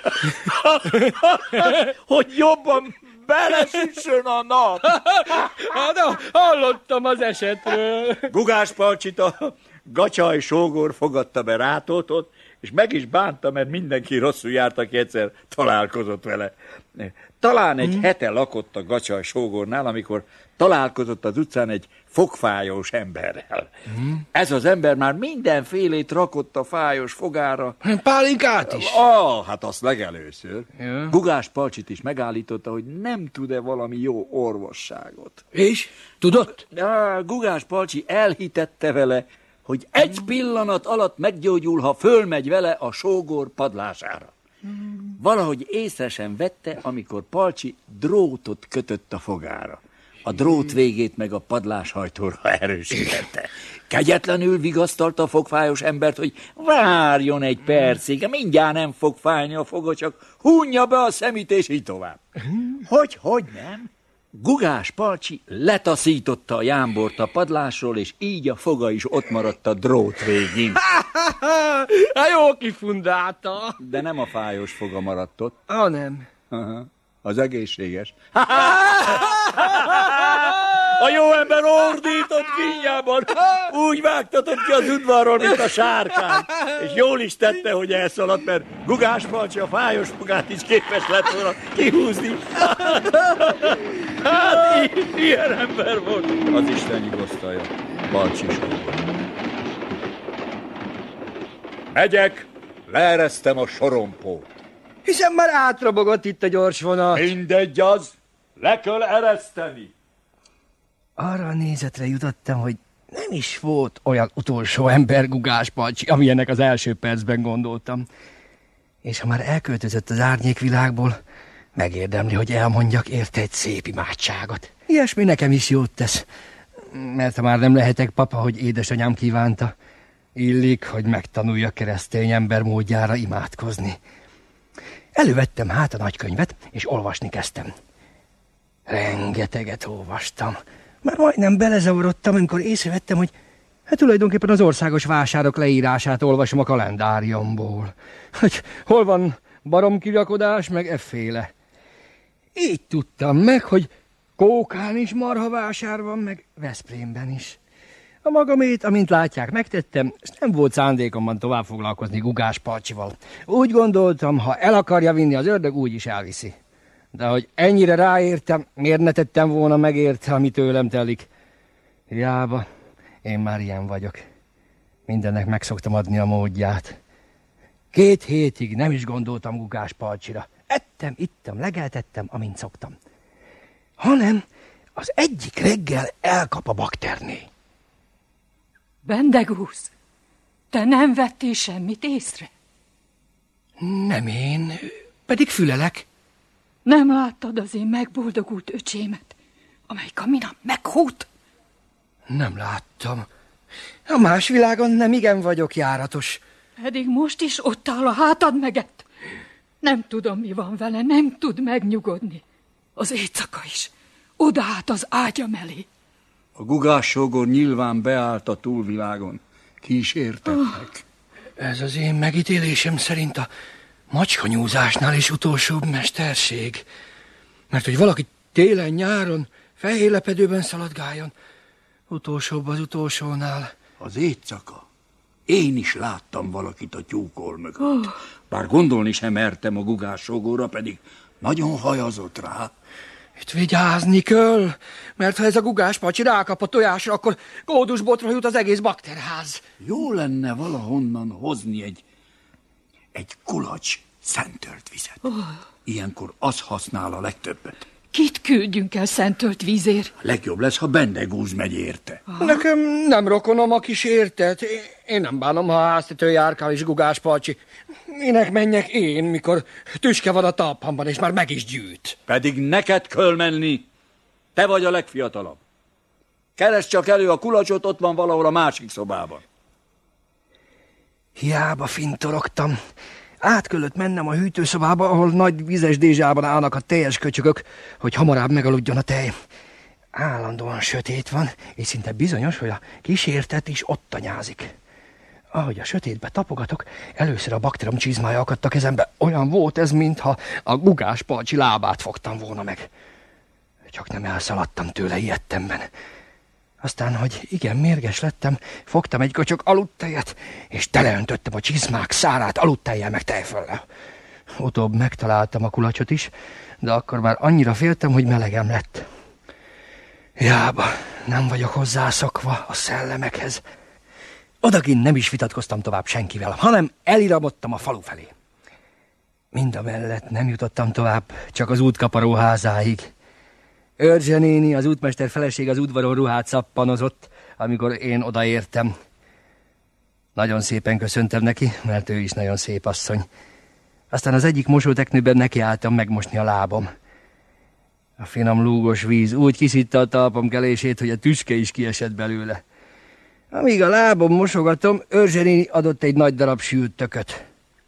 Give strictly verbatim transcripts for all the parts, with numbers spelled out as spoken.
hogy jobban belesüssön a nap. Hát, hallottam az esetről. Gugás Palcsit a gacsaj sógor fogadta be Rátótot, és meg is bánta, mert mindenki rosszul járt, aki egyszer találkozott vele. Talán egy hmm. hete lakott a gacsaj sógornál, amikor találkozott az utcán egy fogfájós emberrel. Hmm. Ez az ember már mindenfélét rakott a fájós fogára. Pálinkát is? Ah, hát azt legelőször. Ja. Gugás Palcsit is megállította, hogy nem tud-e valami jó orvosságot. És? Tudott? Ah, Gugás Palcsi elhitette vele, hogy egy pillanat alatt meggyógyul, ha fölmegy vele a sógor padlására. Valahogy észre sem vette, amikor Palcsi drótot kötött a fogára. A drót végét meg a padláshajtóra erősítette. Kegyetlenül vigasztalta a fogfájós embert, hogy várjon egy percig, mindjárt nem fog fájni a foga, csak hunja be a szemét, és így tovább. Hogy, hogy nem? Gugás Palcsi letaszította a jámbort a padlásról, és így a foga is ott maradt a drót végén. Hát jó kifundálta. De nem a fájós foga maradt ott. Ah, nem. Aha, az egészséges. A jó ember ordított kínjában, úgy vágtatott ki az udvarról, mint a sárkány. És jól is tette, hogy elszaladt, mert Gugás Palcsi a fájós fogát is képes lett volna kihúzni. Hát ilyen ember volt. Az Isten nyugosztalja, Palcsi sógor. Megyek, leeresztem a sorompót. Hiszen már átrobogott itt a gyors vonat. Mindegy az, le kell ereszteni. Arra a nézetre jutottam, hogy nem is volt olyan utolsó ember Gugás Palcsi, amilyennek az első percben gondoltam. És ha már elköltözött az árnyékvilágból, megérdemli, hogy elmondjak érte egy szép imádságot. Ilyesmi nekem is jót tesz, mert ha már nem lehetek papa, hogy édesanyám kívánta, illik, hogy megtanulja keresztény ember módjára imádkozni. Elővettem hát a nagykönyvet, és olvasni kezdtem. Rengeteget olvastam. Már majdnem belezavarodtam, amikor észrevettem, hogy hát tulajdonképpen az országos vásárok leírását olvasom a kalendáriumból. Hogy hol van baromkirjakodás, meg efféle. Így tudtam meg, hogy Kókán is marhavásár van, meg Veszprémben is. A magamét, amint látják, megtettem, és nem volt szándékomban tovább foglalkozni Gugás Palcsival. Úgy gondoltam, ha el akarja vinni az ördög, úgy is elviszi. De hogy ennyire ráértem, miért ne tettem volna megérte, ami tőlem telik? Hiába, én már ilyen vagyok. Mindennek meg szoktam adni a módját. Két hétig nem is gondoltam Gugás Palcsira. Ettem, ittem, legeltettem, amint szoktam. Hanem az egyik reggel elkap a bakterné. Bendegúz, te nem vettél semmit észre? Nem én, pedig fülelek. Nem láttad az én megboldogult öcsémet, amelyik a minap meghút? Nem láttam. A más világon nem igen vagyok járatos. Pedig most is ott áll a hátad megett. Nem tudom, mi van vele, nem tud megnyugodni. Az éjszaka is. Odaállt az ágya mellé. A Gugás sógor nyilván beállt a túlvilágon. Kísértetnek. Oh. Ez az én megítélésem szerint a macskanyúzásnál is utolsóbb mesterség. Mert hogy valaki télen-nyáron fehér lepedőben szaladgáljon, utolsóbb az utolsónál. Az éjszaka. Én is láttam valakit a tyúkol mögött. Oh. Bár gondolni sem mertem a Gugás sógorra, pedig nagyon hajazott rá. Itt vigyázni kell, mert ha ez a Gugás Palcsi rákap a tojásra, akkor kódusbotra jut az egész bakterház. Jó lenne valahonnan hozni egy, egy kulacs szentölt vizet. Oh. Ilyenkor az használ a legtöbbet. Kit küldjünk el szentölt vízért? Legjobb lesz, ha Bendegúz megy érte. Ah. Nekem nem rokonom a kis értet. Én nem bánom, ha háztető járkál is Gugás Palcsi. Minek menjek én, mikor tüske van a talpamban, és már meg is gyűjt. Pedig neked kell menni. Te vagy a legfiatalabb. Keresd csak elő a kulacsot, ott van valahol a másik szobában. Hiába fintorogtam. Át kellett mennem a hűtőszobába, ahol nagy vizes dézsában állnak a teljes köcsögök, hogy hamarabb megaludjon a tej. Állandóan sötét van, és szinte bizonyos, hogy a kísértet is ott tanyázik. Ahogy a sötétbe tapogatok, először a bakterom csizmája akadt a kezembe. Olyan volt ez, mintha a gugás Palcsi lábát fogtam volna meg. Csak nem elszaladtam tőle ilyettemben. Aztán, hogy igen mérges lettem, fogtam egy kocsok aludtejet, és teleöntöttem a csizmák szárát aludtejjel meg tejföllel. Utóbb megtaláltam a kulacsot is, de akkor már annyira féltem, hogy melegem lett. Jába, nem vagyok hozzászokva a szellemekhez. Odakint nem is vitatkoztam tovább senkivel, hanem eliramodtam a falu felé. Mindamellett nem jutottam tovább, csak az útkaparó házáig. Örzse néni, az útmester feleség az udvaron ruhát szappanozott, amikor én odaértem. Nagyon szépen köszöntem neki, mert ő is nagyon szép asszony. Aztán az egyik mosóteknőben nekiálltam megmosni a lábam. A finom lúgos víz úgy kiszitta a talpam kelését, hogy a tüske is kiesett belőle. Amíg a lábam mosogatom, Örzse néni adott egy nagy darab sült tököt.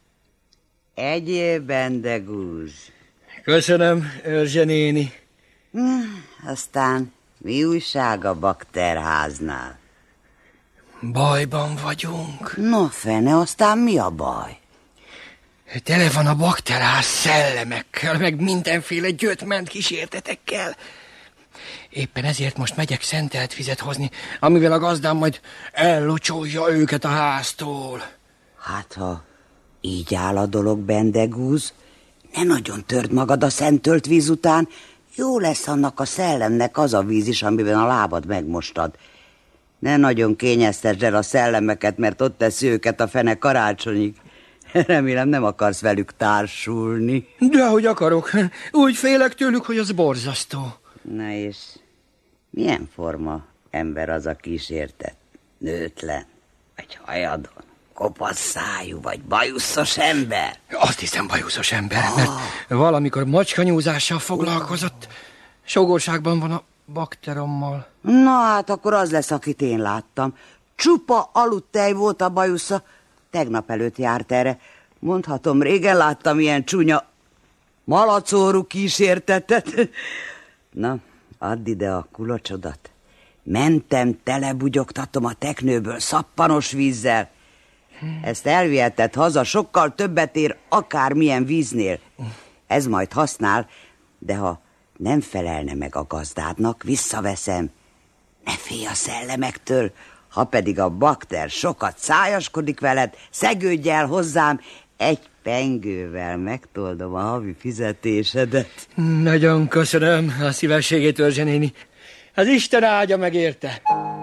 Egyél, Bendegúz. Köszönöm, Örzse néni. Hmm, aztán mi újság a bakterháznál? Bajban vagyunk. No fene, aztán mi a baj? Tele van a bakterház szellemekkel, meg mindenféle gyötment kísértetekkel. Éppen ezért most megyek szentelt vizet hozni, amivel a gazdám majd ellocsolja őket a háztól. Hát, ha így áll a dolog, Bendegúz, ne nagyon törd magad a szentölt víz után. Jó lesz annak a szellemnek az a víz is, amiben a lábad megmostad. Ne nagyon kényeztesd el a szellemeket, mert ott teszi őket a fene karácsonyig. Remélem nem akarsz velük társulni. Dehogy akarok. Úgy félek tőlük, hogy az borzasztó. Na és milyen forma ember az a kísértett? Nőtlen, vagy hajadon, kopasz szájú, vagy bajuszos ember? Azt hiszem bajuszos ember, oh. mert valamikor macskanyúzással foglalkozott. Sógorságban van a bakterommal. Na hát akkor az lesz, akit én láttam. Csupa aludtej volt a bajusza. Tegnap előtt járt erre. Mondhatom, régen láttam ilyen csúnya malacórú kísértetet. Na, add ide a kulacsodat. Mentem, telebugyogtatom a teknőből szappanos vízzel. Ezt elviheted haza, sokkal többet ér akármilyen víznél. Ez majd használ, de ha nem felelne meg a gazdádnak, visszaveszem. Ne félj a szellemektől, ha pedig a bakter sokat szájaskodik veled, szegődj el hozzám, egy pengővel megtoldom a havi fizetésedet. Nagyon köszönöm a szívességét, Örzse néni. Az Isten áldja meg érte.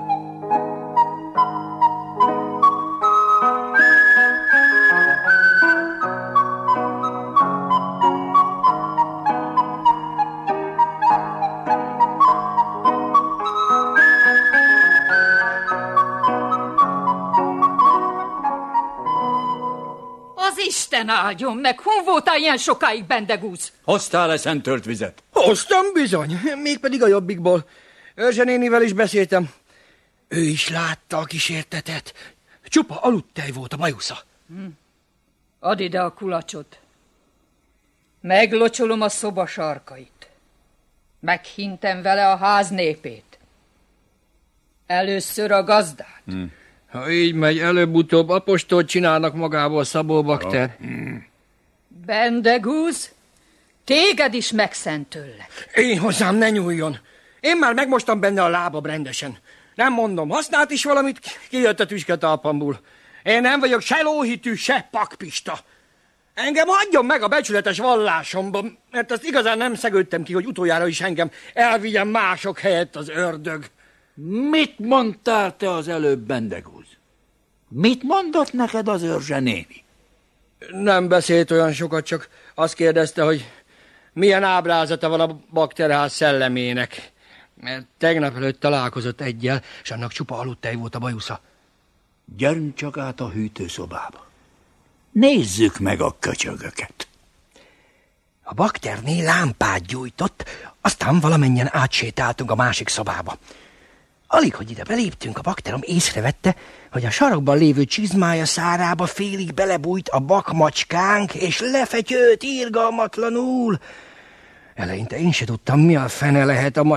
Isten áldjon meg, hon voltál ilyen sokáig, Bendegúz? Hoztál-e szentölt vizet? Hoztam bizony, mégpedig a jobbikból. Örzse nénivel is beszéltem. Ő is látta a kísértetet. Csupa aludtej volt a bajusza. Hm. Add ide a kulacsot. Meglocsolom a szoba sarkait. Meghintem vele a ház népét. Először a gazdát. Hm. Ha így megy, előbb-utóbb apostolt csinálnak magából Szabó bakter. Mm. Bendegúz, téged is megszentőllek. Én hozzám ne nyúljon. Én már megmostam benne a lábam rendesen. Nem mondom, használt is valamit, kijött a tüske talpamból. Én nem vagyok se lóhitű, se pakpista. Engem hagyjon meg a becsületes vallásomban, mert azt igazán nem szegődtem ki, hogy utoljára is engem elvigyen mások helyett az ördög. Mit mondtál te az előbb, Bendegúz? Mit mondott neked az Örzse néni? Nem beszélt olyan sokat, csak azt kérdezte, hogy milyen ábrázata van a bakterház szellemének. Mert tegnap előtt találkozott egyel, és annak csupa aludtej volt a bajusza. Gyerünk csak át a hűtőszobába. Nézzük meg a köcsögöket. A bakterné lámpát gyújtott, aztán valamennyien átsétáltunk a másik szobába. Alig, hogy ide beléptünk, a bakterom észrevette, hogy a sarokban lévő csizmája szárába félig belebújt a bakmacskánk, és lefetyőt irgalmatlanul. Eleinte én se tudtam, mi a fene lehet a